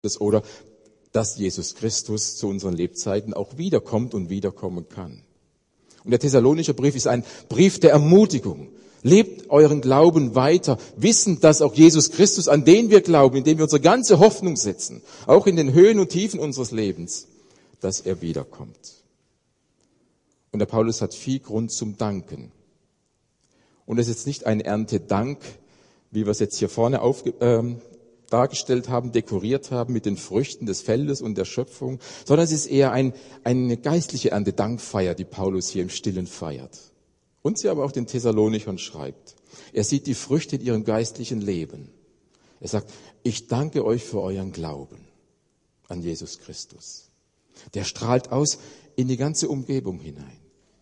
oder dass Jesus Christus zu unseren Lebzeiten auch wiederkommt und wiederkommen kann. Und der Thessalonischer Brief ist ein Brief der Ermutigung. Lebt euren Glauben weiter, wissend, dass auch Jesus Christus, an den wir glauben, in dem wir unsere ganze Hoffnung setzen, auch in den Höhen und Tiefen unseres Lebens, dass er wiederkommt. Und der Paulus hat viel Grund zum Danken. Und es ist jetzt nicht ein Erntedank, wie wir es jetzt hier vorne dargestellt haben, dekoriert haben mit den Früchten des Feldes und der Schöpfung, sondern es ist eher eine geistliche Erntedankfeier, die Paulus hier im Stillen feiert. Und sie aber auch den Thessalonichern schreibt. Er sieht die Früchte in ihrem geistlichen Leben. Er sagt, ich danke euch für euren Glauben an Jesus Christus. Der strahlt aus in die ganze Umgebung hinein.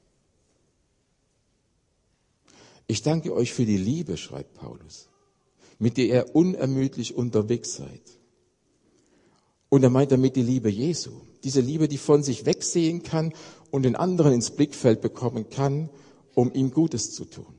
Ich danke euch für die Liebe, schreibt Paulus, mit der ihr unermüdlich unterwegs seid. Und er meint damit die Liebe Jesu. Diese Liebe, die von sich wegsehen kann und den anderen ins Blickfeld bekommen kann, um ihm Gutes zu tun.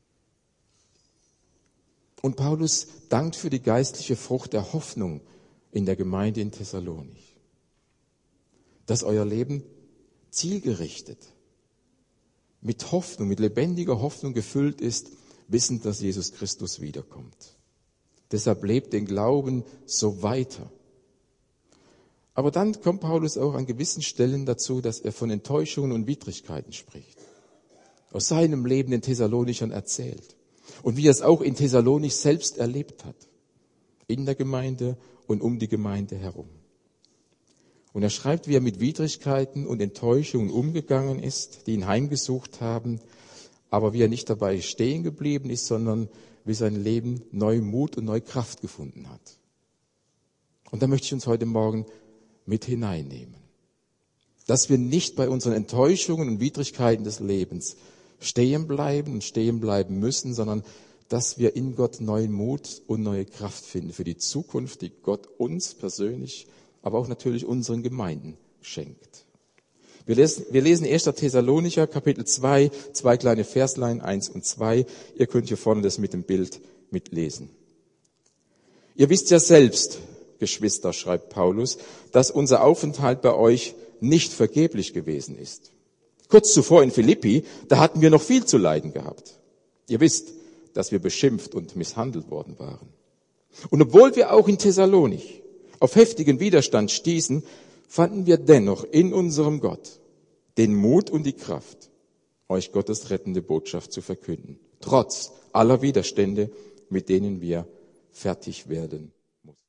Und Paulus dankt für die geistliche Frucht der Hoffnung in der Gemeinde in Thessalonich. Dass euer Leben zielgerichtet, mit Hoffnung, mit lebendiger Hoffnung gefüllt ist, wissend, dass Jesus Christus wiederkommt. Deshalb lebt den Glauben so weiter. Aber dann kommt Paulus auch an gewissen Stellen dazu, dass er von Enttäuschungen und Widrigkeiten spricht. Aus seinem Leben den Thessalonichern erzählt. Und wie er es auch in Thessalonich selbst erlebt hat. In der Gemeinde und um die Gemeinde herum. Und er schreibt, wie er mit Widrigkeiten und Enttäuschungen umgegangen ist, die ihn heimgesucht haben, aber wie er nicht dabei stehen geblieben ist, sondern wie sein Leben neuen Mut und neue Kraft gefunden hat. Und da möchte ich uns heute Morgen mit hineinnehmen. Dass wir nicht bei unseren Enttäuschungen und Widrigkeiten des Lebens stehen bleiben und stehen bleiben müssen, sondern dass wir in Gott neuen Mut und neue Kraft finden für die Zukunft, die Gott uns persönlich, aber auch natürlich unseren Gemeinden schenkt. Wir lesen 1. Thessalonicher, Kapitel 2, 2 kleine Verslein, 1 und 2. Ihr könnt hier vorne das mit dem Bild mitlesen. Ihr wisst ja selbst, Geschwister, schreibt Paulus, dass unser Aufenthalt bei euch nicht vergeblich gewesen ist. Kurz zuvor in Philippi, da hatten wir noch viel zu leiden gehabt. Ihr wisst, dass wir beschimpft und misshandelt worden waren. Und obwohl wir auch in Thessalonich auf heftigen Widerstand stießen, fanden wir dennoch in unserem Gott den Mut und die Kraft, euch Gottes rettende Botschaft zu verkünden, trotz aller Widerstände, mit denen wir fertig werden mussten.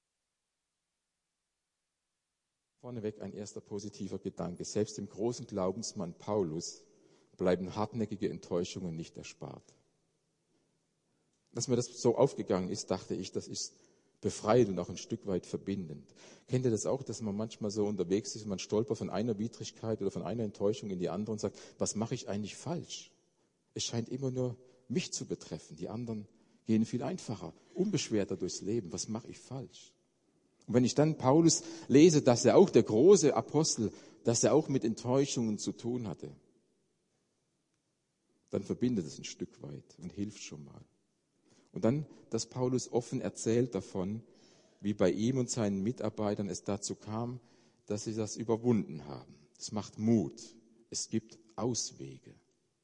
Vorneweg ein erster positiver Gedanke. Selbst dem großen Glaubensmann Paulus bleiben hartnäckige Enttäuschungen nicht erspart. Dass mir das so aufgegangen ist, dachte ich, das ist befreiend und auch ein Stück weit verbindend. Kennt ihr das auch, dass man manchmal so unterwegs ist und man stolpert von einer Widrigkeit oder von einer Enttäuschung in die andere und sagt, was mache ich eigentlich falsch? Es scheint immer nur mich zu betreffen. Die anderen gehen viel einfacher, unbeschwerter durchs Leben. Was mache ich falsch? Und wenn ich dann Paulus lese, dass er auch der große Apostel, dass er auch mit Enttäuschungen zu tun hatte, dann verbindet es ein Stück weit und hilft schon mal. Und dann, dass Paulus offen erzählt davon, wie bei ihm und seinen Mitarbeitern es dazu kam, dass sie das überwunden haben. Es macht Mut. Es gibt Auswege.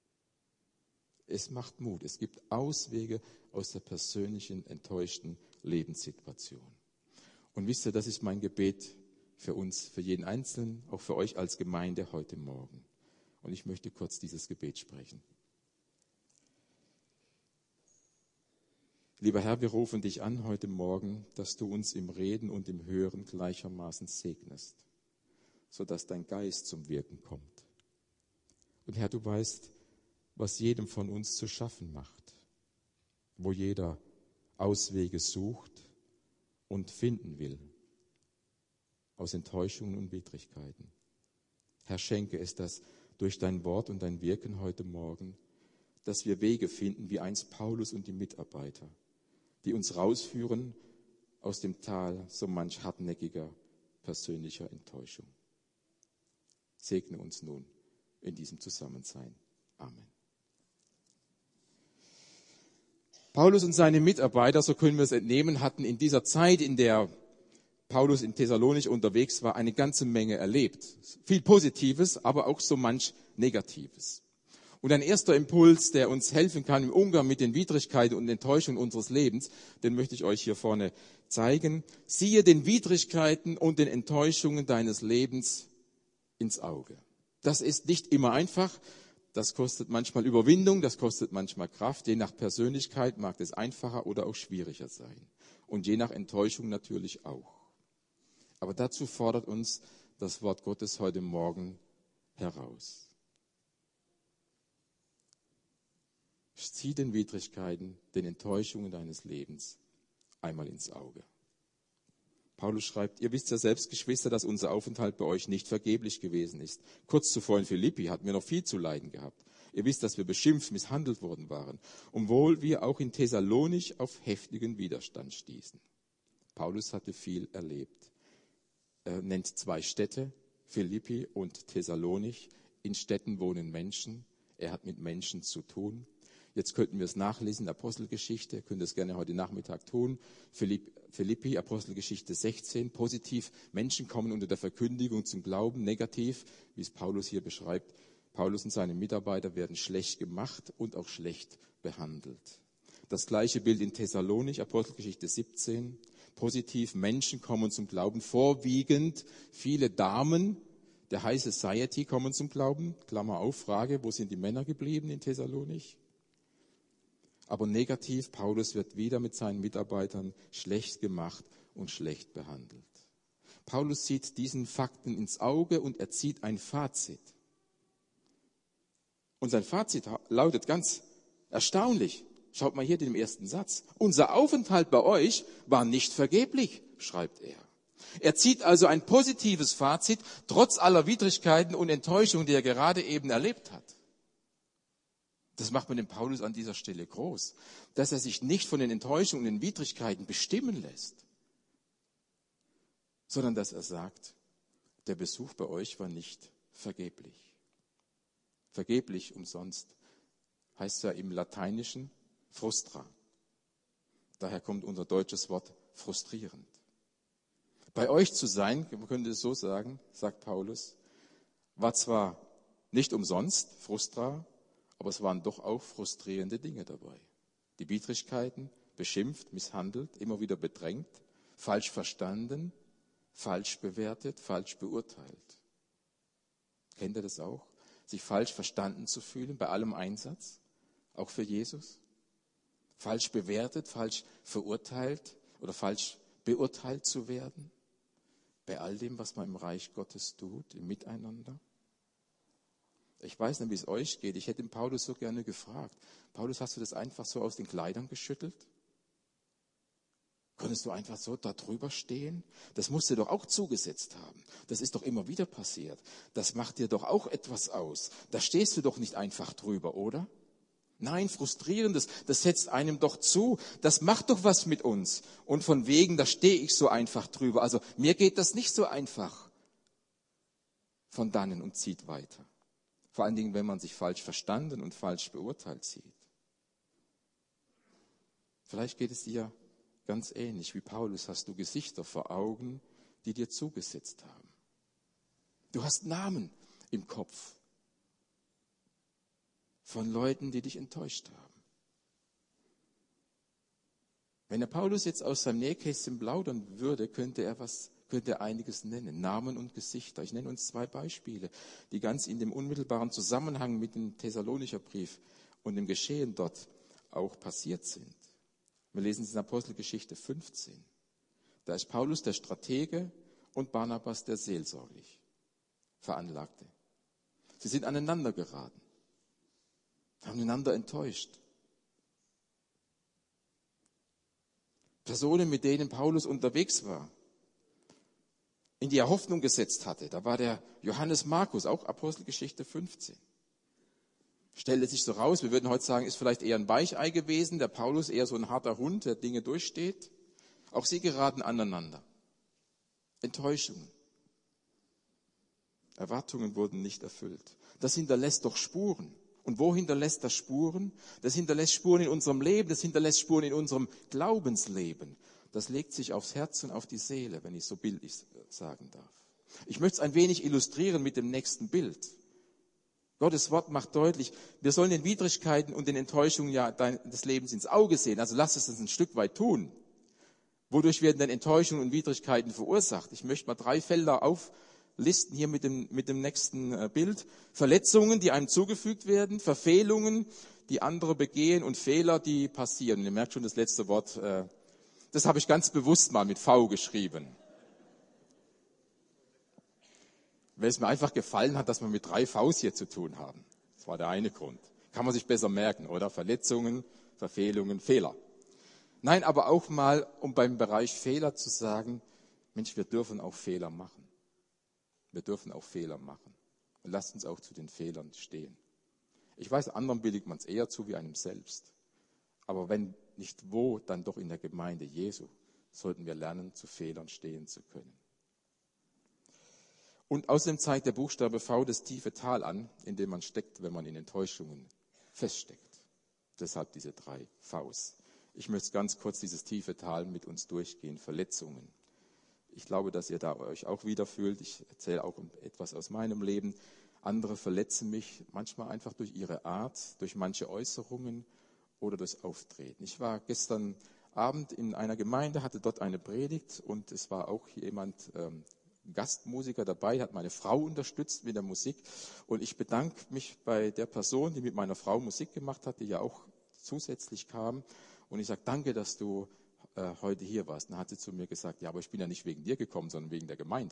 Es macht Mut. Es gibt Auswege aus der persönlichen, enttäuschten Lebenssituation. Und wisst ihr, das ist mein Gebet für uns, für jeden Einzelnen, auch für euch als Gemeinde heute Morgen. Und ich möchte kurz dieses Gebet sprechen. Lieber Herr, wir rufen dich an heute Morgen, dass du uns im Reden und im Hören gleichermaßen segnest, sodass dein Geist zum Wirken kommt. Und Herr, du weißt, was jedem von uns zu schaffen macht, wo jeder Auswege sucht und finden will, aus Enttäuschungen und Widrigkeiten. Herr, schenke es, dass durch dein Wort und dein Wirken heute Morgen, dass wir Wege finden, wie einst Paulus und die Mitarbeiter, die uns rausführen aus dem Tal so manch hartnäckiger persönlicher Enttäuschung. Segne uns nun in diesem Zusammensein. Amen. Paulus und seine Mitarbeiter, so können wir es entnehmen, hatten in dieser Zeit, in der Paulus in Thessalonich unterwegs war, eine ganze Menge erlebt. Viel Positives, aber auch so manch Negatives. Und ein erster Impuls, der uns helfen kann im Umgang mit den Widrigkeiten und Enttäuschungen unseres Lebens, den möchte ich euch hier vorne zeigen. Siehe den Widrigkeiten und den Enttäuschungen deines Lebens ins Auge. Das ist nicht immer einfach. Das kostet manchmal Überwindung, das kostet manchmal Kraft. Je nach Persönlichkeit mag es einfacher oder auch schwieriger sein. Und je nach Enttäuschung natürlich auch. Aber dazu fordert uns das Wort Gottes heute Morgen heraus. Sieh den Widrigkeiten, den Enttäuschungen deines Lebens einmal ins Auge. Paulus schreibt, ihr wisst ja selbst, Geschwister, dass unser Aufenthalt bei euch nicht vergeblich gewesen ist. Kurz zuvor in Philippi hatten wir noch viel zu leiden gehabt. Ihr wisst, dass wir beschimpft, misshandelt worden waren, obwohl wir auch in Thessalonich auf heftigen Widerstand stießen. Paulus hatte viel erlebt. Er nennt 2 Städte, Philippi und Thessalonich. In Städten wohnen Menschen. Er hat mit Menschen zu tun. Jetzt könnten wir es nachlesen, Apostelgeschichte, ihr könnt es gerne heute Nachmittag tun. Philippi, Apostelgeschichte 16, positiv, Menschen kommen unter der Verkündigung zum Glauben, negativ, wie es Paulus hier beschreibt. Paulus und seine Mitarbeiter werden schlecht gemacht und auch schlecht behandelt. Das gleiche Bild in Thessalonich, Apostelgeschichte 17, positiv, Menschen kommen zum Glauben, vorwiegend viele Damen der High Society kommen zum Glauben, Klammer auf, Frage, wo sind die Männer geblieben in Thessalonich? Aber negativ, Paulus wird wieder mit seinen Mitarbeitern schlecht gemacht und schlecht behandelt. Paulus sieht diesen Fakten ins Auge und er zieht ein Fazit. Und sein Fazit lautet ganz erstaunlich. Schaut mal hier den ersten Satz. Unser Aufenthalt bei euch war nicht vergeblich, schreibt er. Er zieht also ein positives Fazit, trotz aller Widrigkeiten und Enttäuschungen, die er gerade eben erlebt hat. Das macht man dem Paulus an dieser Stelle groß, dass er sich nicht von den Enttäuschungen und den Widrigkeiten bestimmen lässt, sondern dass er sagt, der Besuch bei euch war nicht vergeblich. Vergeblich, umsonst, heißt ja im Lateinischen frustra. Daher kommt unser deutsches Wort frustrierend. Bei euch zu sein, man könnte es so sagen, sagt Paulus, war zwar nicht umsonst, frustra, aber es waren doch auch frustrierende Dinge dabei. Die Widrigkeiten, beschimpft, misshandelt, immer wieder bedrängt, falsch verstanden, falsch bewertet, falsch beurteilt. Kennt ihr das auch? Sich falsch verstanden zu fühlen bei allem Einsatz, auch für Jesus? Falsch bewertet, falsch verurteilt oder falsch beurteilt zu werden? Bei all dem, was man im Reich Gottes tut, im Miteinander? Ich weiß nicht, wie es euch geht. Ich hätte den Paulus so gerne gefragt. Paulus, hast du das einfach so aus den Kleidern geschüttelt? Konntest du einfach so da drüber stehen? Das musst du doch auch zugesetzt haben. Das ist doch immer wieder passiert. Das macht dir doch auch etwas aus. Da stehst du doch nicht einfach drüber, oder? Nein, frustrierendes, das setzt einem doch zu. Das macht doch was mit uns. Und von wegen, da stehe ich so einfach drüber. Also mir geht das nicht so einfach von dannen und zieht weiter. Vor allen Dingen, wenn man sich falsch verstanden und falsch beurteilt sieht. Vielleicht geht es dir ganz ähnlich wie Paulus, hast du Gesichter vor Augen, die dir zugesetzt haben. Du hast Namen im Kopf von Leuten, die dich enttäuscht haben. Wenn der Paulus jetzt aus seinem Nähkästchen plaudern würde, könnte er einiges nennen, Namen und Gesichter. Ich nenne uns 2 Beispiele, die ganz in dem unmittelbaren Zusammenhang mit dem Thessalonicher Brief und dem Geschehen dort auch passiert sind. Wir lesen es in Apostelgeschichte 15. Da ist Paulus der Stratege und Barnabas der seelsorglich Veranlagte. Sie sind aneinander geraten, haben einander enttäuscht. Personen, mit denen Paulus unterwegs war, in die er Hoffnung gesetzt hatte. Da war der Johannes Markus, auch Apostelgeschichte 15. Stellte sich so raus, wir würden heute sagen, ist vielleicht eher ein Weichei gewesen, der Paulus eher so ein harter Hund, der Dinge durchsteht. Auch sie geraten aneinander. Enttäuschungen. Erwartungen wurden nicht erfüllt. Das hinterlässt doch Spuren. Und wo hinterlässt das Spuren? Das hinterlässt Spuren in unserem Leben, das hinterlässt Spuren in unserem Glaubensleben. Das legt sich aufs Herz und auf die Seele, wenn ich so bildlich sagen darf. Ich möchte es ein wenig illustrieren mit dem nächsten Bild. Gottes Wort macht deutlich, wir sollen den Widrigkeiten und den Enttäuschungen des Lebens ins Auge sehen. Also lass es uns ein Stück weit tun. Wodurch werden denn Enttäuschungen und Widrigkeiten verursacht? Ich möchte mal 3 Felder auflisten hier mit dem nächsten Bild. Verletzungen, die einem zugefügt werden, Verfehlungen, die andere begehen und Fehler, die passieren. Und ihr merkt schon, das letzte Wort, das habe ich ganz bewusst mal mit V geschrieben. Weil es mir einfach gefallen hat, dass wir mit 3 Vs hier zu tun haben. Das war der eine Grund. Kann man sich besser merken, oder? Verletzungen, Verfehlungen, Fehler. Nein, aber auch mal, um beim Bereich Fehler zu sagen, Mensch, wir dürfen auch Fehler machen. Wir dürfen auch Fehler machen. Und lasst uns auch zu den Fehlern stehen. Ich weiß, anderen billigt man es eher zu wie einem selbst. Aber wenn nicht wo, dann doch in der Gemeinde Jesu sollten wir lernen, zu Fehlern stehen zu können. Und außerdem zeigt der Buchstabe V das tiefe Tal an, in dem man steckt, wenn man in Enttäuschungen feststeckt. Deshalb diese 3 Vs. Ich möchte ganz kurz dieses tiefe Tal mit uns durchgehen. Verletzungen. Ich glaube, dass ihr da euch auch wiederfühlt. Ich erzähle auch etwas aus meinem Leben. Andere verletzen mich manchmal einfach durch ihre Art, durch manche Äußerungen oder durchs Auftreten. Ich war gestern Abend in einer Gemeinde, hatte dort eine Predigt und es war auch jemand Gastmusiker dabei, hat meine Frau unterstützt mit der Musik. Und ich bedanke mich bei der Person, die mit meiner Frau Musik gemacht hat, die ja auch zusätzlich kam. Und ich sage, danke, dass du heute hier warst. Dann hat sie zu mir gesagt, ja, aber ich bin ja nicht wegen dir gekommen, sondern wegen der Gemeinde.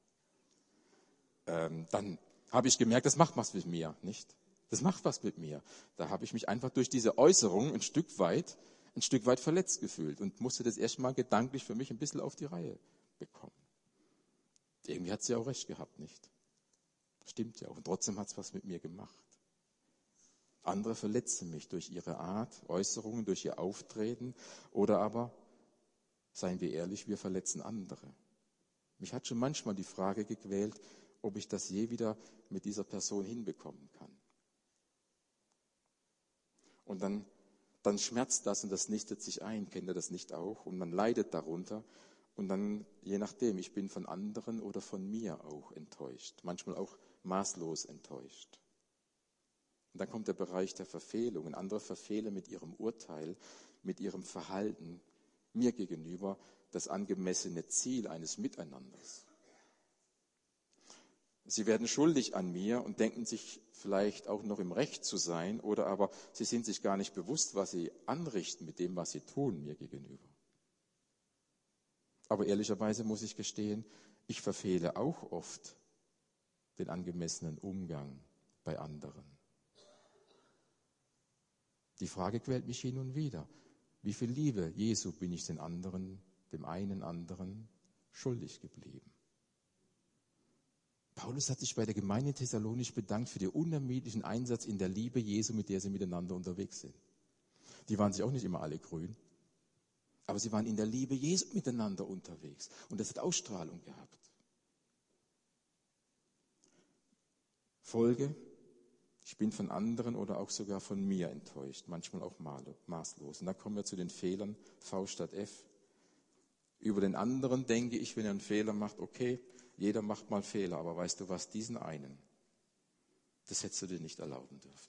Dann habe ich gemerkt, das macht was mit mir, nicht? Das macht was mit mir. Da habe ich mich einfach durch diese Äußerung ein Stück weit verletzt gefühlt und musste das erstmal gedanklich für mich ein bisschen auf die Reihe bekommen. Irgendwie hat sie auch recht gehabt, nicht? Stimmt ja auch. Und trotzdem hat es was mit mir gemacht. Andere verletzen mich durch ihre Art, Äußerungen, durch ihr Auftreten. Oder aber, seien wir ehrlich, wir verletzen andere. Mich hat schon manchmal die Frage gequält, ob ich das je wieder mit dieser Person hinbekommen kann. Und dann schmerzt das und das nistet sich ein. Kennt ihr das nicht auch? Und man leidet darunter. Und dann, je nachdem, ich bin von anderen oder von mir auch enttäuscht. Manchmal auch maßlos enttäuscht. Und dann kommt der Bereich der Verfehlungen. Andere verfehlen mit ihrem Urteil, mit ihrem Verhalten mir gegenüber das angemessene Ziel eines Miteinanders. Sie werden schuldig an mir und denken sich vielleicht auch noch im Recht zu sein, oder aber sie sind sich gar nicht bewusst, was sie anrichten mit dem, was sie tun, mir gegenüber. Aber ehrlicherweise muss ich gestehen, ich verfehle auch oft den angemessenen Umgang bei anderen. Die Frage quält mich hin und wieder. Wie viel Liebe Jesu bin ich den anderen, dem einen anderen, schuldig geblieben? Paulus hat sich bei der Gemeinde in Thessalonich bedankt für den unermüdlichen Einsatz in der Liebe Jesu, mit der sie miteinander unterwegs sind. Die waren sich auch nicht immer alle grün, aber sie waren in der Liebe Jesu miteinander unterwegs. Und das hat Ausstrahlung gehabt. Folge: Ich bin von anderen oder auch sogar von mir enttäuscht, manchmal auch maßlos. Und da kommen wir zu den Fehlern, V statt F. Über den anderen denke ich, wenn er einen Fehler macht, okay, jeder macht mal Fehler, aber weißt du was, diesen einen, das hättest du dir nicht erlauben dürfen.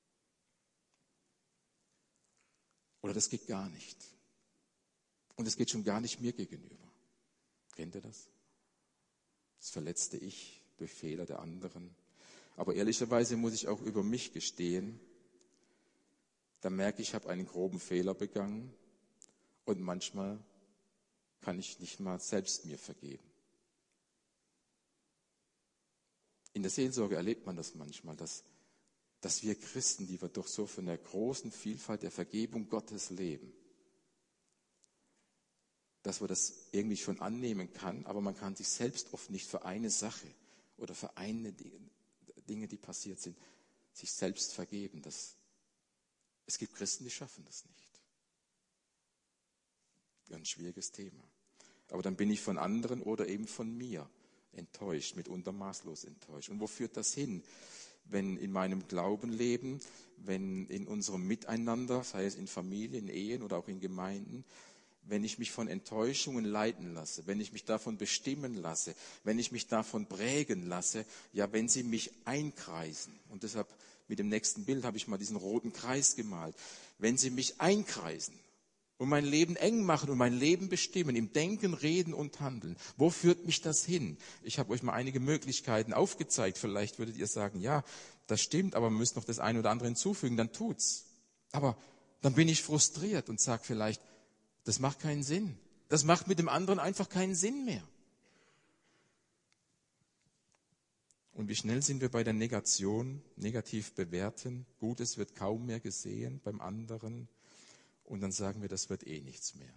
Oder das geht gar nicht. Und es geht schon gar nicht mir gegenüber. Kennt ihr das? Das verletzte Ich durch Fehler der anderen. Aber ehrlicherweise muss ich auch über mich gestehen, da merke ich, ich habe einen groben Fehler begangen und manchmal kann ich nicht mal selbst mir vergeben. In der Seelsorge erlebt man das manchmal, dass wir Christen, die wir doch so von der großen Vielfalt der Vergebung Gottes leben, dass man das irgendwie schon annehmen kann, aber man kann sich selbst oft nicht für eine Sache oder für eine Dinge, die passiert sind, sich selbst vergeben. Es gibt Christen, die schaffen das nicht. Ein schwieriges Thema. Aber dann bin ich von anderen oder eben von mir enttäuscht, mitunter maßlos enttäuscht. Und wo führt das hin? Wenn in meinem Glaubenleben, wenn in unserem Miteinander, sei es in Familien, Ehen oder auch in Gemeinden, wenn ich mich von Enttäuschungen leiten lasse, wenn ich mich davon bestimmen lasse, wenn ich mich davon prägen lasse, ja, wenn sie mich einkreisen. Und deshalb mit dem nächsten Bild habe ich mal diesen roten Kreis gemalt. Wenn sie mich einkreisen und mein Leben eng machen und mein Leben bestimmen, im Denken, Reden und Handeln, wo führt mich das hin? Ich habe euch mal einige Möglichkeiten aufgezeigt. Vielleicht würdet ihr sagen, ja, das stimmt, aber man müsste noch das eine oder andere hinzufügen, dann tut's. Aber dann bin ich frustriert und sage vielleicht, das macht keinen Sinn. Das macht mit dem anderen einfach keinen Sinn mehr. Und wie schnell sind wir bei der Negation, negativ bewerten, Gutes wird kaum mehr gesehen beim anderen und dann sagen wir, das wird eh nichts mehr.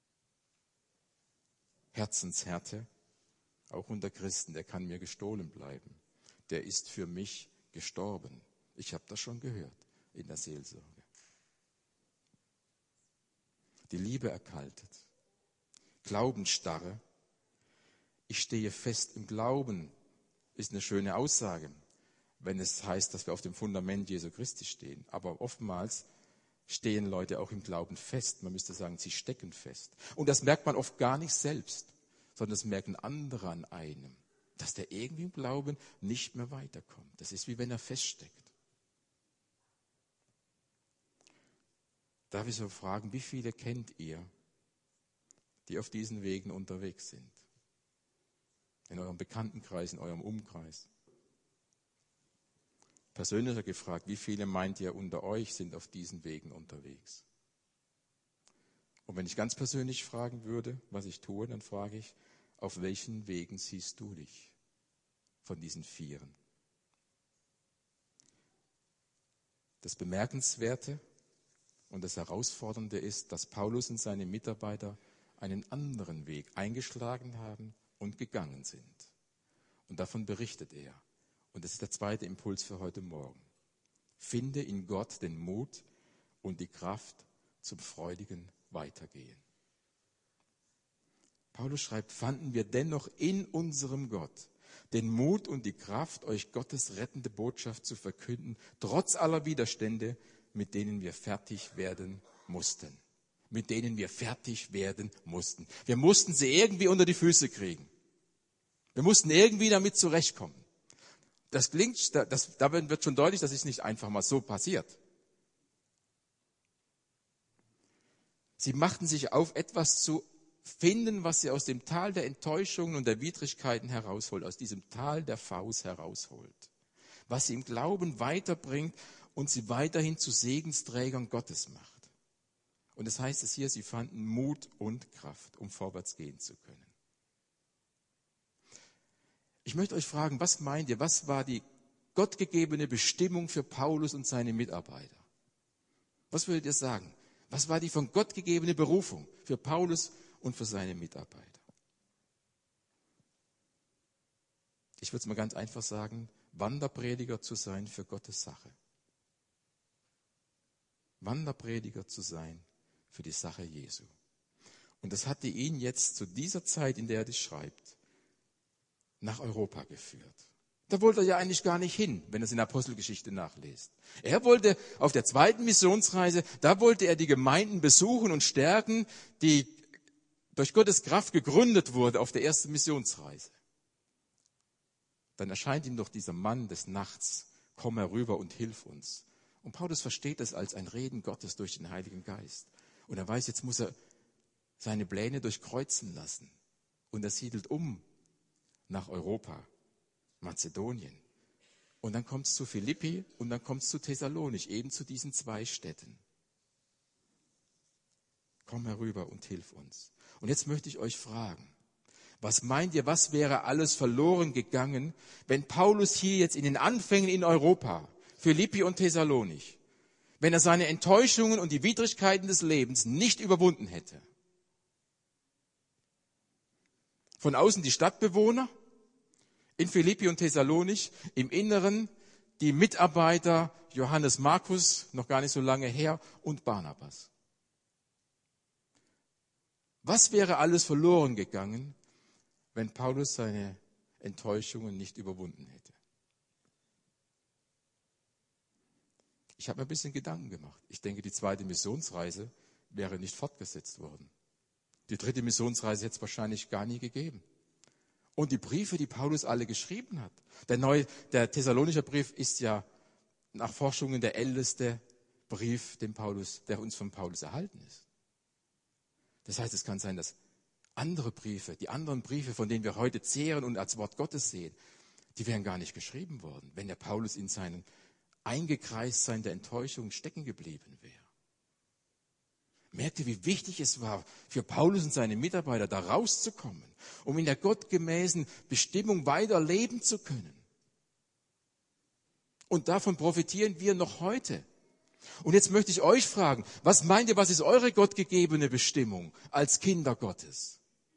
Herzenshärte, auch unter Christen, der kann mir gestohlen bleiben. Der ist für mich gestorben. Ich habe das schon gehört in der Seelsorge. Die Liebe erkaltet. Glaubensstarre. Ich stehe fest im Glauben, ist eine schöne Aussage, wenn es heißt, dass wir auf dem Fundament Jesu Christi stehen. Aber oftmals stehen Leute auch im Glauben fest. Man müsste sagen, sie stecken fest. Und das merkt man oft gar nicht selbst, sondern das merken andere an einem, dass der irgendwie im Glauben nicht mehr weiterkommt. Das ist wie wenn er feststeckt. Darf ich so fragen, wie viele kennt ihr, die auf diesen Wegen unterwegs sind? In eurem Bekanntenkreis, in eurem Umkreis. Persönlicher gefragt, wie viele meint ihr unter euch sind auf diesen Wegen unterwegs? Und wenn ich ganz persönlich fragen würde, was ich tue, dann frage ich, auf welchen Wegen siehst du dich von diesen Vieren? Das Bemerkenswerte und das Herausfordernde ist, dass Paulus und seine Mitarbeiter einen anderen Weg eingeschlagen haben und gegangen sind. Und davon berichtet er. Und das ist der zweite Impuls für heute Morgen. Finde in Gott den Mut und die Kraft zum freudigen Weitergehen. Paulus schreibt, fanden wir dennoch in unserem Gott den Mut und die Kraft, euch Gottes rettende Botschaft zu verkünden, trotz aller Widerstände, mit denen wir fertig werden mussten. Mit denen wir fertig werden mussten. Wir mussten sie irgendwie unter die Füße kriegen. Wir mussten irgendwie damit zurechtkommen. Das klingt, dabei wird schon deutlich, das ist nicht einfach mal so passiert. Sie machten sich auf, etwas zu finden, was sie aus dem Tal der Enttäuschungen und der Widrigkeiten herausholt, aus diesem Tal der Faust herausholt. Was sie im Glauben weiterbringt und sie weiterhin zu Segensträgern Gottes macht. Und das heißt es hier, sie fanden Mut und Kraft, um vorwärts gehen zu können. Ich möchte euch fragen, was meint ihr, was war die gottgegebene Bestimmung für Paulus und seine Mitarbeiter? Was würdet ihr sagen? Was war die von Gott gegebene Berufung für Paulus und für seine Mitarbeiter? Ich würde es mal ganz einfach sagen, Wanderprediger zu sein für Gottes Sache. Wanderprediger zu sein für die Sache Jesu. Und das hatte ihn jetzt zu dieser Zeit, in der er das schreibt, nach Europa geführt. Da wollte er ja eigentlich gar nicht hin, wenn er es in der Apostelgeschichte nachliest. Er wollte auf der zweiten Missionsreise, da wollte er die Gemeinden besuchen und stärken, die durch Gottes Kraft gegründet wurde auf der ersten Missionsreise. Dann erscheint ihm doch dieser Mann des Nachts, komm herüber und hilf uns. Und Paulus versteht das als ein Reden Gottes durch den Heiligen Geist. Und er weiß, jetzt muss er seine Pläne durchkreuzen lassen. Und er siedelt um nach Europa, Mazedonien. Und dann kommt es zu Philippi und dann kommt es zu Thessalonich, eben zu diesen zwei Städten. Komm herüber und hilf uns. Und jetzt möchte ich euch fragen, was meint ihr, was wäre alles verloren gegangen, wenn Paulus hier jetzt in den Anfängen in Europa, Philippi und Thessalonich, wenn er seine Enttäuschungen und die Widrigkeiten des Lebens nicht überwunden hätte? Von außen die Stadtbewohner, in Philippi und Thessalonich, im Inneren die Mitarbeiter Johannes Markus, noch gar nicht so lange her, und Barnabas. Was wäre alles verloren gegangen, wenn Paulus seine Enttäuschungen nicht überwunden hätte? Ich habe mir ein bisschen Gedanken gemacht. Ich denke, die zweite Missionsreise wäre nicht fortgesetzt worden. Die 3. Missionsreise hätte es wahrscheinlich gar nie gegeben. Und die Briefe, die Paulus alle geschrieben hat. Der Thessalonischer Brief ist ja nach Forschungen der älteste Brief, der uns von Paulus erhalten ist. Das heißt, es kann sein, dass die anderen Briefe, von denen wir heute zehren und als Wort Gottes sehen, die wären gar nicht geschrieben worden, wenn der Paulus in seinem Eingekreistsein der Enttäuschung stecken geblieben wäre. Merkt ihr, wie wichtig es war, für Paulus und seine Mitarbeiter da rauszukommen, um in der gottgemäßen Bestimmung weiter leben zu können. Und davon profitieren wir noch heute. Und jetzt möchte ich euch fragen, was meint ihr, was ist eure gottgegebene Bestimmung als Kinder Gottes?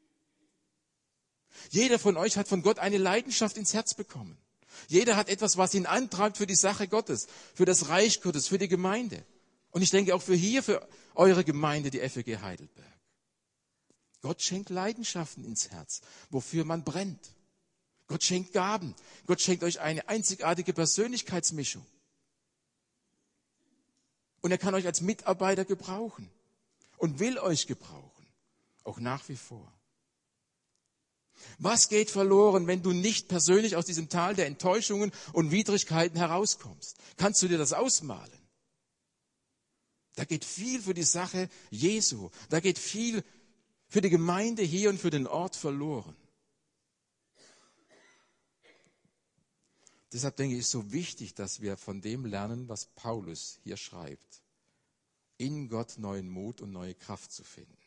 Jeder von euch hat von Gott eine Leidenschaft ins Herz bekommen. Jeder hat etwas, was ihn antreibt für die Sache Gottes, für das Reich Gottes, für die Gemeinde. Und ich denke auch für eure Gemeinde, die FEG Heidelberg. Gott schenkt Leidenschaften ins Herz, wofür man brennt. Gott schenkt Gaben. Gott schenkt euch eine einzigartige Persönlichkeitsmischung. Und er kann euch als Mitarbeiter gebrauchen und will euch gebrauchen, auch nach wie vor. Was geht verloren, wenn du nicht persönlich aus diesem Tal der Enttäuschungen und Widrigkeiten herauskommst? Kannst du dir das ausmalen? Da geht viel für die Sache Jesu. Da geht viel für die Gemeinde hier und für den Ort verloren. Deshalb denke ich, ist so wichtig, dass wir von dem lernen, was Paulus hier schreibt. In Gott neuen Mut und neue Kraft zu finden.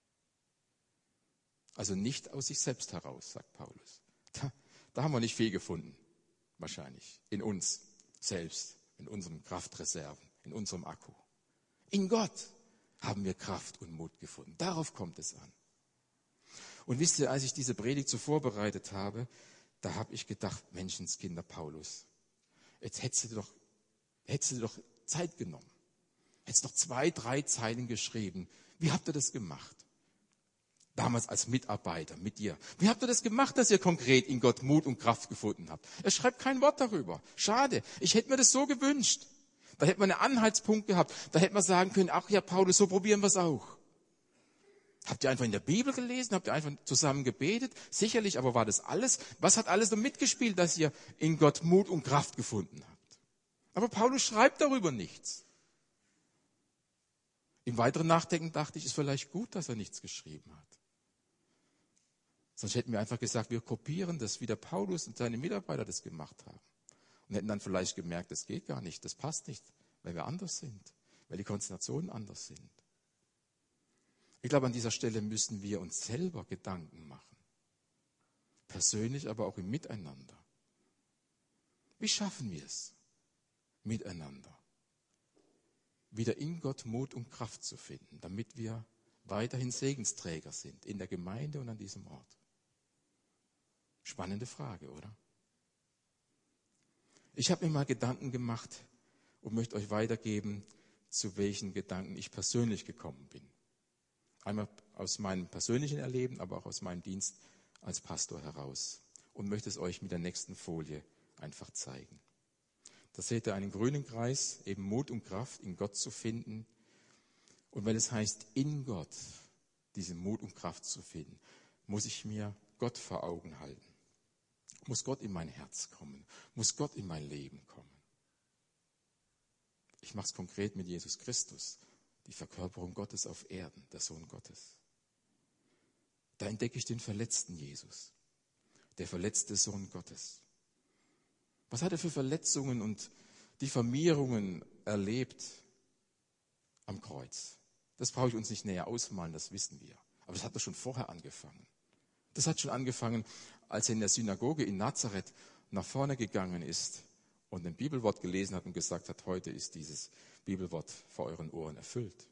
Also nicht aus sich selbst heraus, sagt Paulus. Da haben wir nicht viel gefunden, wahrscheinlich. In uns selbst, in unseren Kraftreserven, in unserem Akku. In Gott haben wir Kraft und Mut gefunden. Darauf kommt es an. Und wisst ihr, als ich diese Predigt so vorbereitet habe, da habe ich gedacht, Menschenskinder Paulus, jetzt hättest du doch Zeit genommen. Hättest noch 2, 3 Zeilen geschrieben. Wie habt ihr das gemacht? Damals als Mitarbeiter mit dir. Wie habt ihr das gemacht, dass ihr konkret in Gott Mut und Kraft gefunden habt? Er schreibt kein Wort darüber. Schade. Ich hätte mir das so gewünscht. Da hätte man einen Anhaltspunkt gehabt. Da hätte man sagen können, ach ja, Paulus, so probieren wir es auch. Habt ihr einfach in der Bibel gelesen? Habt ihr einfach zusammen gebetet? Sicherlich, aber war das alles? Was hat alles noch mitgespielt, dass ihr in Gott Mut und Kraft gefunden habt? Aber Paulus schreibt darüber nichts. Im weiteren Nachdenken dachte ich, ist vielleicht gut, dass er nichts geschrieben hat. Sonst hätten wir einfach gesagt, wir kopieren das, wie der Paulus und seine Mitarbeiter das gemacht haben. Und hätten dann vielleicht gemerkt, das geht gar nicht, das passt nicht, weil wir anders sind, weil die Konstellationen anders sind. Ich glaube, an dieser Stelle müssen wir uns selber Gedanken machen. Persönlich, aber auch im Miteinander. Wie schaffen wir es, miteinander wieder in Gott Mut und Kraft zu finden, damit wir weiterhin Segensträger sind in der Gemeinde und an diesem Ort? Spannende Frage, oder? Ich habe mir mal Gedanken gemacht und möchte euch weitergeben, zu welchen Gedanken ich persönlich gekommen bin. Einmal aus meinem persönlichen Erleben, aber auch aus meinem Dienst als Pastor heraus. Und möchte es euch mit der nächsten Folie einfach zeigen. Da seht ihr einen grünen Kreis, eben Mut und Kraft in Gott zu finden. Und wenn es heißt, in Gott diese Mut und Kraft zu finden, muss ich mir Gott vor Augen halten. Muss Gott in mein Herz kommen. Muss Gott in mein Leben kommen. Ich mache es konkret mit Jesus Christus, die Verkörperung Gottes auf Erden, der Sohn Gottes. Da entdecke ich den verletzten Jesus, der verletzte Sohn Gottes. Was hat er für Verletzungen und Diffamierungen erlebt am Kreuz? Das brauche ich uns nicht näher ausmalen, das wissen wir. Aber das hat doch schon vorher angefangen. Das hat schon angefangen, als er in der Synagoge in Nazareth nach vorne gegangen ist und ein Bibelwort gelesen hat und gesagt hat, heute ist dieses Bibelwort vor euren Ohren erfüllt.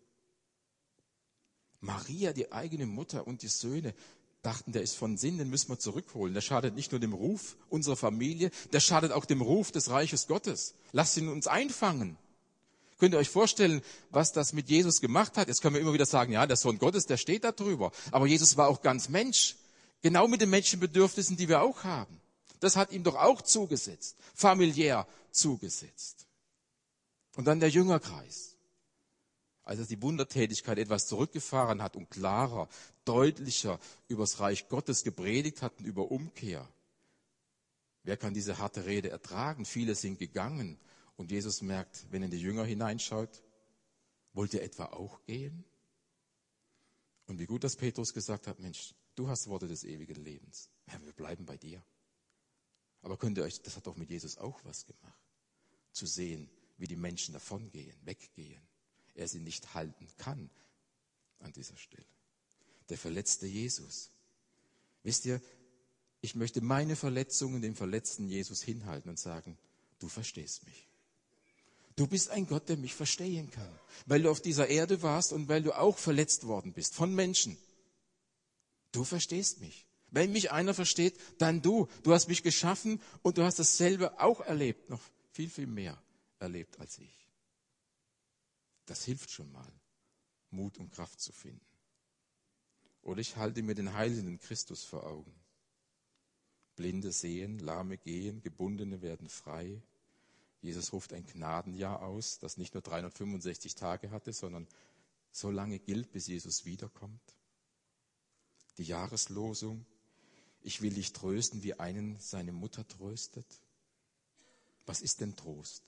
Maria, die eigene Mutter und die Söhne dachten, der ist von Sinn, den müssen wir zurückholen. Der schadet nicht nur dem Ruf unserer Familie, der schadet auch dem Ruf des Reiches Gottes. Lasst ihn uns einfangen. Könnt ihr euch vorstellen, was das mit Jesus gemacht hat? Jetzt können wir immer wieder sagen, ja, der Sohn Gottes, der steht da drüber. Aber Jesus war auch ganz Mensch. Genau mit den Menschenbedürfnissen, die wir auch haben. Das hat ihm doch auch zugesetzt. Familiär zugesetzt. Und dann der Jüngerkreis. als er die Wundertätigkeit etwas zurückgefahren hat und klarer, deutlicher über das Reich Gottes gepredigt hat und über Umkehr. Wer kann diese harte Rede ertragen? Viele sind gegangen. Und Jesus merkt, wenn er in die Jünger hineinschaut, wollt ihr etwa auch gehen? Und wie gut, dass Petrus gesagt hat, Mensch, du hast Worte des ewigen Lebens. Ja, wir bleiben bei dir. Aber könnt ihr euch, das hat doch mit Jesus auch was gemacht. Zu sehen, wie die Menschen davongehen, weggehen. Er sie nicht halten kann an dieser Stelle. Der verletzte Jesus. Wisst ihr, ich möchte meine Verletzungen dem verletzten Jesus hinhalten und sagen, du verstehst mich. Du bist ein Gott, der mich verstehen kann, weil du auf dieser Erde warst und weil du auch verletzt worden bist von Menschen. Du verstehst mich. Wenn mich einer versteht, dann du. Du hast mich geschaffen und du hast dasselbe auch erlebt, noch viel, viel mehr erlebt als ich. Das hilft schon mal, Mut und Kraft zu finden. Oder ich halte mir den heilenden Christus vor Augen. Blinde sehen, Lahme gehen, Gebundene werden frei. Jesus ruft ein Gnadenjahr aus, das nicht nur 365 Tage hatte, sondern so lange gilt, bis Jesus wiederkommt. Die Jahreslosung, ich will dich trösten, wie einen seine Mutter tröstet. Was ist denn Trost?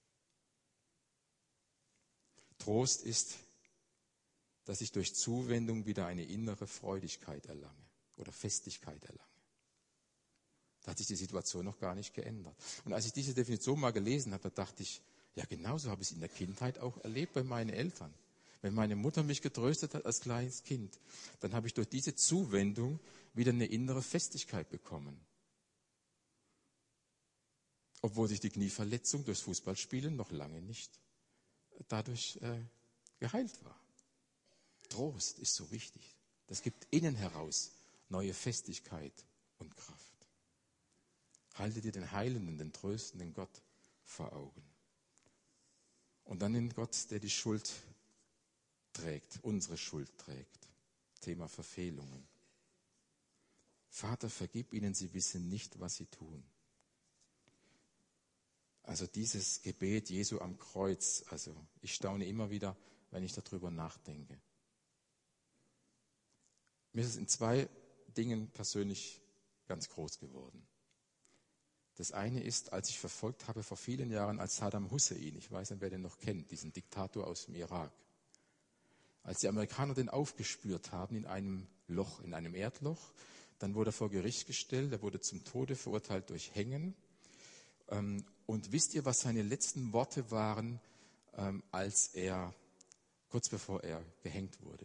Trost ist, dass ich durch Zuwendung wieder eine innere Freudigkeit erlange oder Festigkeit erlange. Da hat sich die Situation noch gar nicht geändert. Und als ich diese Definition mal gelesen habe, da dachte ich, ja genauso habe ich es in der Kindheit auch erlebt bei meinen Eltern. Wenn meine Mutter mich getröstet hat als kleines Kind, dann habe ich durch diese Zuwendung wieder eine innere Festigkeit bekommen. Obwohl sich die Knieverletzung durchs Fußballspielen noch lange nicht dadurch geheilt war. Trost ist so wichtig. Das gibt innen heraus neue Festigkeit und Kraft. Halte dir den heilenden, den tröstenden Gott vor Augen. Und dann den Gott, der die Schuld trägt, unsere Schuld trägt. Thema Verfehlungen. Vater, vergib ihnen, sie wissen nicht, was sie tun. Also dieses Gebet Jesu am Kreuz, also ich staune immer wieder, wenn ich darüber nachdenke. Mir ist es in zwei Dingen persönlich ganz groß geworden. Das eine ist, als ich verfolgt habe vor vielen Jahren als Saddam Hussein, ich weiß nicht, wer den noch kennt, diesen Diktator aus dem Irak. Als die Amerikaner den aufgespürt haben in einem Loch, in einem Erdloch, dann wurde er vor Gericht gestellt, er wurde zum Tode verurteilt durch Hängen. Und wisst ihr, was seine letzten Worte waren, kurz bevor er gehängt wurde?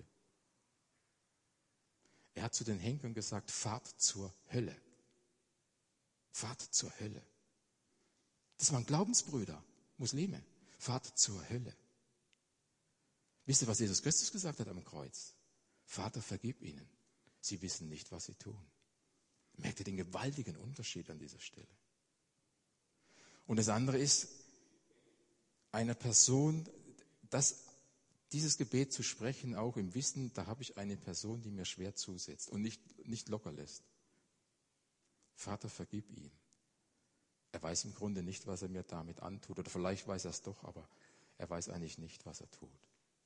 Er hat zu den Henkern gesagt, fahrt zur Hölle. Fahrt zur Hölle. Das waren Glaubensbrüder, Muslime. Fahrt zur Hölle. Wisst ihr, was Jesus Christus gesagt hat am Kreuz? Vater, vergib ihnen. Sie wissen nicht, was sie tun. Merkt ihr den gewaltigen Unterschied an dieser Stelle? Und das andere ist, einer Person, dieses Gebet zu sprechen, auch im Wissen, da habe ich eine Person, die mir schwer zusetzt und nicht locker lässt. Vater, vergib ihm. Er weiß im Grunde nicht, was er mir damit antut. Oder vielleicht weiß er es doch, aber er weiß eigentlich nicht, was er tut.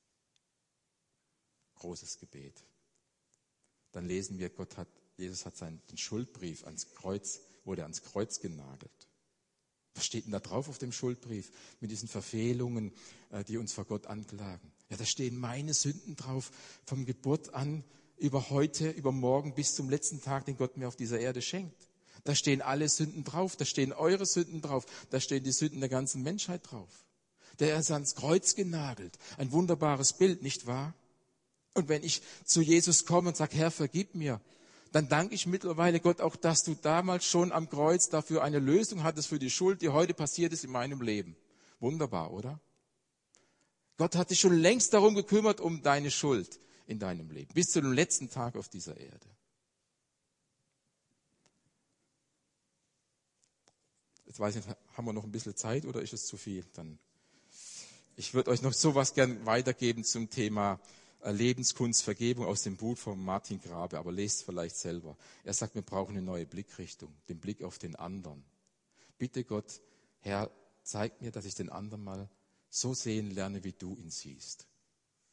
Großes Gebet. Dann lesen wir, Jesus hat den Schuldbrief wurde ans Kreuz genagelt. Was steht denn da drauf auf dem Schuldbrief mit diesen Verfehlungen, die uns vor Gott anklagen? Ja, da stehen meine Sünden drauf, vom Geburt an, über heute, über morgen bis zum letzten Tag, den Gott mir auf dieser Erde schenkt. Da stehen alle Sünden drauf, da stehen eure Sünden drauf, da stehen die Sünden der ganzen Menschheit drauf. Der ist ans Kreuz genagelt. Ein wunderbares Bild, nicht wahr? Und wenn ich zu Jesus komme und sage, Herr, vergib mir, dann danke ich mittlerweile Gott auch, dass du damals schon am Kreuz dafür eine Lösung hattest für die Schuld, die heute passiert ist in meinem Leben. Wunderbar, oder? Gott hat sich schon längst darum gekümmert, um deine Schuld in deinem Leben, bis zu dem letzten Tag auf dieser Erde. Jetzt weiß ich nicht, haben wir noch ein bisschen Zeit oder ist es zu viel? Ich würde euch noch sowas gern weitergeben zum Thema Lebenskunst, Vergebung aus dem Buch von Martin Grabe, aber lest vielleicht selber. Er sagt, wir brauchen eine neue Blickrichtung, den Blick auf den anderen. Bitte Gott, Herr, zeig mir, dass ich den anderen mal so sehen lerne, wie du ihn siehst.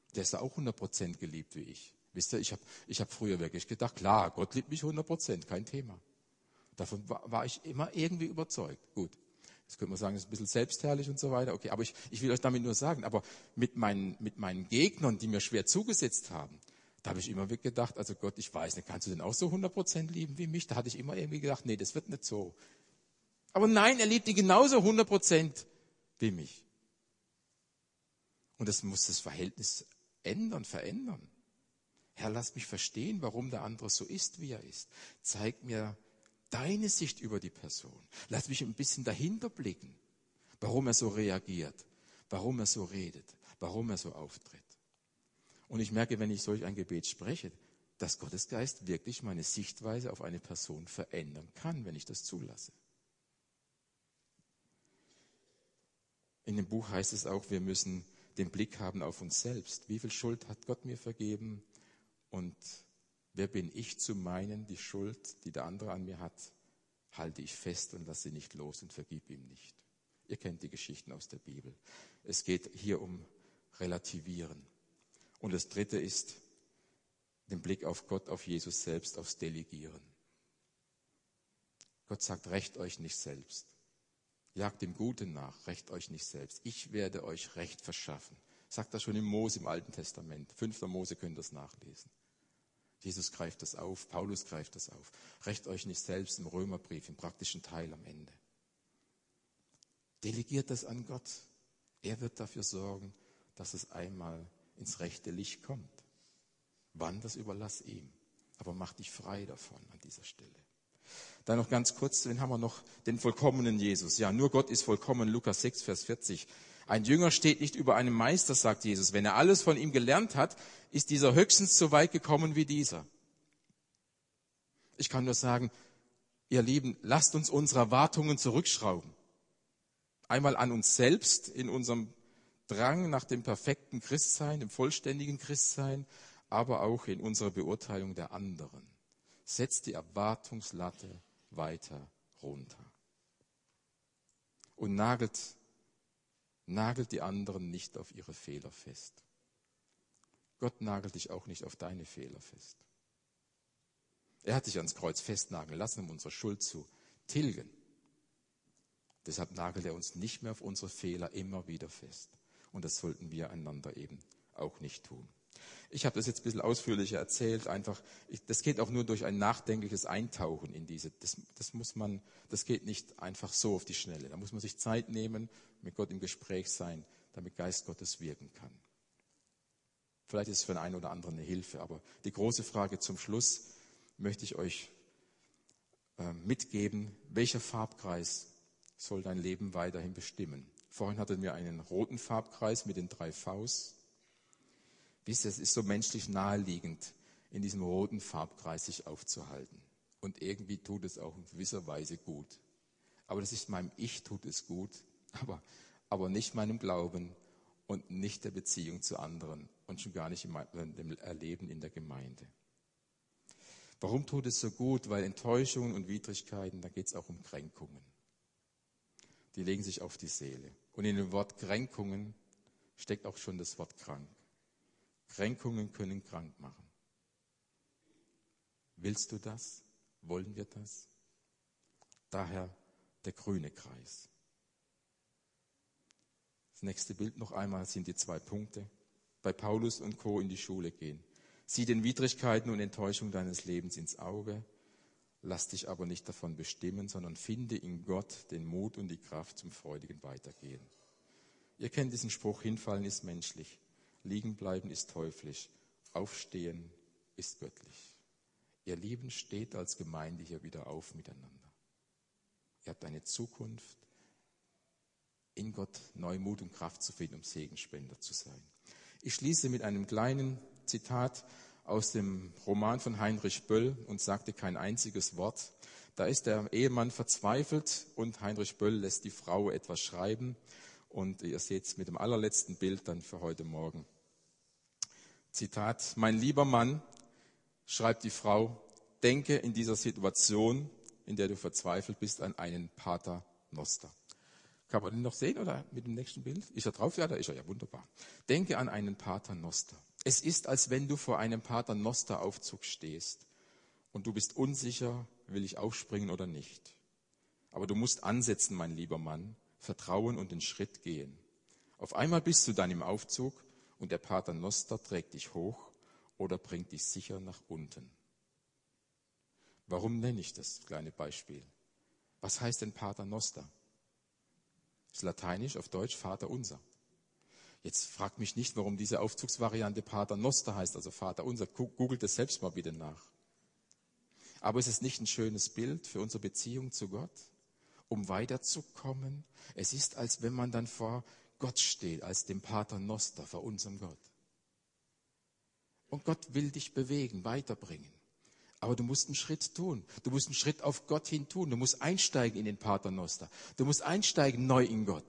Der ist auch 100% geliebt wie ich. Wisst ihr, ich hab früher wirklich gedacht, klar, Gott liebt mich 100%, kein Thema. Davon war ich immer irgendwie überzeugt. Gut, jetzt könnte man sagen, das ist ein bisschen selbstherrlich und so weiter. Okay, aber ich will euch damit nur sagen, aber mit meinen Gegnern, die mir schwer zugesetzt haben, da habe ich immer gedacht, also Gott, ich weiß nicht, kannst du denn auch so 100% lieben wie mich? Da hatte ich immer irgendwie gedacht, nee, das wird nicht so. Aber nein, er liebt die genauso 100% wie mich. Und das muss das Verhältnis verändern. Herr, lass mich verstehen, warum der andere so ist, wie er ist. Zeig mir deine Sicht über die Person. Lass mich ein bisschen dahinter blicken, warum er so reagiert, warum er so redet, warum er so auftritt. Und ich merke, wenn ich solch ein Gebet spreche, dass Gottes Geist wirklich meine Sichtweise auf eine Person verändern kann, wenn ich das zulasse. In dem Buch heißt es auch, wir müssen den Blick haben auf uns selbst. Wie viel Schuld hat Gott mir vergeben? Und wer bin ich zu meinen, die Schuld, die der andere an mir hat, halte ich fest und lasse sie nicht los und vergib ihm nicht. Ihr kennt die Geschichten aus der Bibel. Es geht hier um Relativieren. Und das Dritte ist den Blick auf Gott, auf Jesus selbst, aufs Delegieren. Gott sagt, rächt euch nicht selbst. Jagt dem Guten nach, rächt euch nicht selbst. Ich werde euch Recht verschaffen. Sagt das schon im Alten Testament. 5. Mose könnt ihr das nachlesen. Jesus greift das auf, Paulus greift das auf. Rächt euch nicht selbst im Römerbrief, im praktischen Teil am Ende. Delegiert das an Gott. Er wird dafür sorgen, dass es einmal ins rechte Licht kommt. Wann, das überlass ihm. Aber mach dich frei davon an dieser Stelle. Dann noch ganz kurz, den haben wir noch, den vollkommenen Jesus. Ja, nur Gott ist vollkommen, Lukas 6, Vers 40. Ein Jünger steht nicht über einem Meister, sagt Jesus. Wenn er alles von ihm gelernt hat, ist dieser höchstens so weit gekommen wie dieser. Ich kann nur sagen, ihr Lieben, lasst uns unsere Erwartungen zurückschrauben. Einmal an uns selbst in unserem Drang nach dem perfekten Christsein, dem vollständigen Christsein, aber auch in unserer Beurteilung der anderen. Setzt die Erwartungslatte weiter runter. Und nagelt die anderen nicht auf ihre Fehler fest. Gott nagelt dich auch nicht auf deine Fehler fest. Er hat dich ans Kreuz festnageln lassen, um unsere Schuld zu tilgen. Deshalb nagelt er uns nicht mehr auf unsere Fehler immer wieder fest. Und das sollten wir einander eben auch nicht tun. Ich habe das jetzt ein bisschen ausführlicher erzählt, das geht auch nur durch ein nachdenkliches Eintauchen in diese, das geht nicht einfach so auf die Schnelle. Da muss man sich Zeit nehmen, mit Gott im Gespräch sein, damit Geist Gottes wirken kann. Vielleicht ist es für den einen oder anderen eine Hilfe, aber die große Frage zum Schluss möchte ich euch mitgeben, welcher Farbkreis soll dein Leben weiterhin bestimmen? Vorhin hatten wir einen roten Farbkreis mit den 3 Vs. Wisst ihr, es ist so menschlich naheliegend, in diesem roten Farbkreis sich aufzuhalten. Und irgendwie tut es auch in gewisser Weise gut. Aber das ist meinem Ich tut es gut, aber nicht meinem Glauben und nicht der Beziehung zu anderen und schon gar nicht im Erleben in der Gemeinde. Warum tut es so gut? Weil Enttäuschungen und Widrigkeiten, da geht es auch um Kränkungen. Die legen sich auf die Seele. Und in dem Wort Kränkungen steckt auch schon das Wort krank. Kränkungen können krank machen. Willst du das? Wollen wir das? Daher der grüne Kreis. Das nächste Bild noch einmal sind die 2 Punkte. Bei Paulus und Co. in die Schule gehen. Sieh den Widrigkeiten und Enttäuschungen deines Lebens ins Auge. Lass dich aber nicht davon bestimmen, sondern finde in Gott den Mut und die Kraft zum freudigen Weitergehen. Ihr kennt diesen Spruch, hinfallen ist menschlich, liegen bleiben ist teuflisch, aufstehen ist göttlich. Ihr Lieben, steht als Gemeinde hier wieder auf miteinander. Ihr habt eine Zukunft, in Gott neue Mut und Kraft zu finden, um Segenspender zu sein. Ich schließe mit einem kleinen Zitat aus dem Roman von Heinrich Böll und sagte kein einziges Wort. Da ist der Ehemann verzweifelt und Heinrich Böll lässt die Frau etwas schreiben. Und ihr seht es mit dem allerletzten Bild dann für heute Morgen. Zitat: Mein lieber Mann, schreibt die Frau, denke in dieser Situation, in der du verzweifelt bist, an einen Pater Noster. Kann man den noch sehen oder mit dem nächsten Bild? Ist er drauf? Ja, da ist er. Ja, wunderbar. Denke an einen Paternoster. Es ist, als wenn du vor einem Paternosteraufzug stehst und du bist unsicher, will ich aufspringen oder nicht. Aber du musst ansetzen, mein lieber Mann, vertrauen und den Schritt gehen. Auf einmal bist du dann im Aufzug und der Paternoster trägt dich hoch oder bringt dich sicher nach unten. Warum nenne ich das kleine Beispiel? Was heißt denn Paternoster? Das ist lateinisch, auf Deutsch Vater unser. Jetzt fragt mich nicht, warum diese Aufzugsvariante Paternoster heißt, also Vater unser. Googelt es selbst mal bitte nach. Aber ist es nicht ein schönes Bild für unsere Beziehung zu Gott, um weiterzukommen? Es ist, als wenn man dann vor Gott steht, als dem Paternoster, vor unserem Gott. Und Gott will dich bewegen, weiterbringen. Aber du musst einen Schritt tun. Du musst einen Schritt auf Gott hin tun. Du musst einsteigen in den Paternoster. Du musst einsteigen neu in Gott.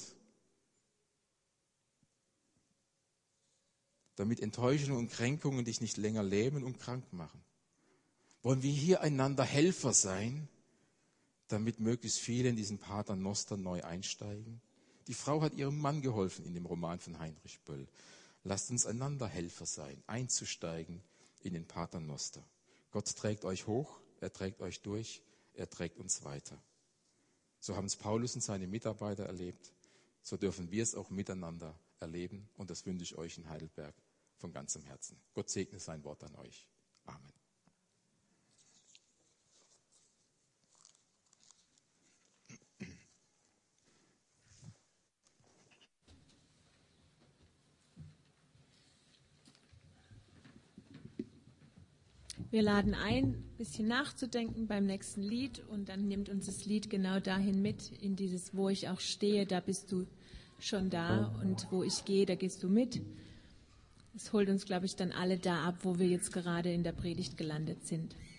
Damit Enttäuschungen und Kränkungen dich nicht länger lähmen und krank machen. Wollen wir hier einander Helfer sein, damit möglichst viele in diesen Paternoster neu einsteigen? Die Frau hat ihrem Mann geholfen in dem Roman von Heinrich Böll. Lasst uns einander Helfer sein, einzusteigen in den Paternoster. Gott trägt euch hoch, er trägt euch durch, er trägt uns weiter. So haben es Paulus und seine Mitarbeiter erlebt, so dürfen wir es auch miteinander erleben und das wünsche ich euch in Heidelberg von ganzem Herzen. Gott segne sein Wort an euch. Amen. Wir laden ein, ein bisschen nachzudenken beim nächsten Lied und dann nimmt uns das Lied genau dahin mit, in dieses, wo ich auch stehe, da bist du schon da und wo ich gehe, da gehst du mit. Es holt uns, glaube ich, dann alle da ab, wo wir jetzt gerade in der Predigt gelandet sind.